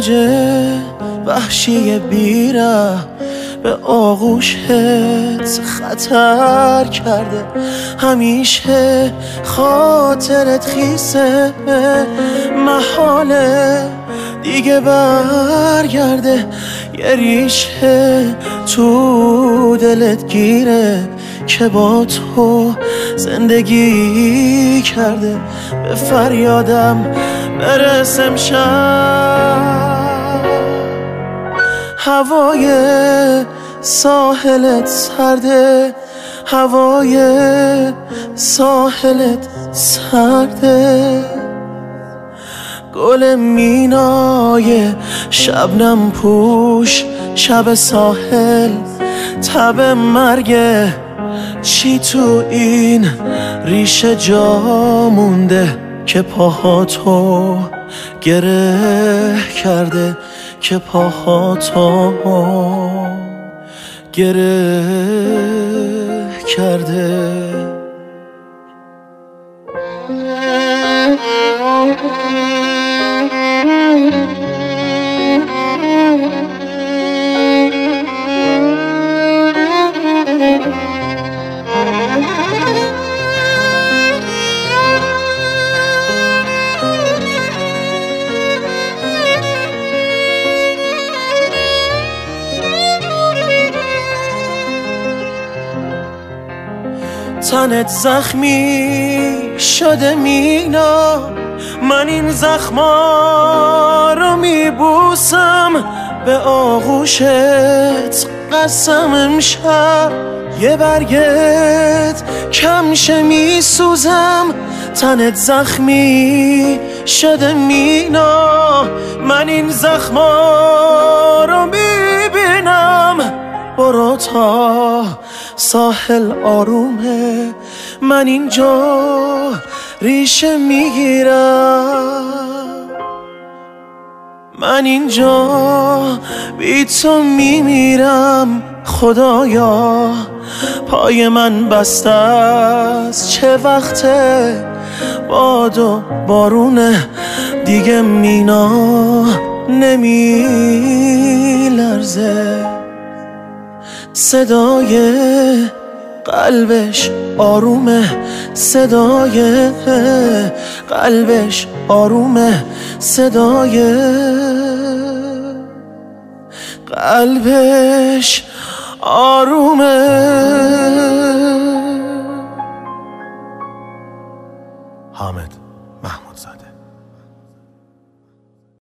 موج وحشی بیره به آغوشت خطر کرده. همیشه خاطرت خیسه، محاله دیگه برگرده. یه ریشه تو دلت گیره که با تو زندگی کرده. به فریادم برسم شب، هوای ساحلت سرده، هوای ساحلت سرده. گل مینای شبنم پوش شب ساحل، تب مرگه چی تو این ریشه جا مونده که پاهاتو گره کرده، که پاهاتو گره کرده. تنت زخمی شده مینا، من این زخما رو میبوسم. به آغوشت قسم امشب یه برگت کمشه میسوزم. تنت زخمی شده مینا، من این زخما رو میبینم. برو تا ساحل آرومه، من اینجا ریشه میگیرم. من اینجا بی تو میمیرم. خدایا پای من بسته است، چه وقته باد و بارونه دیگه مینا نمیلرزه. صدای قلبش آرومه، صدای قلبش آرومه، صدای قلبش آرومه.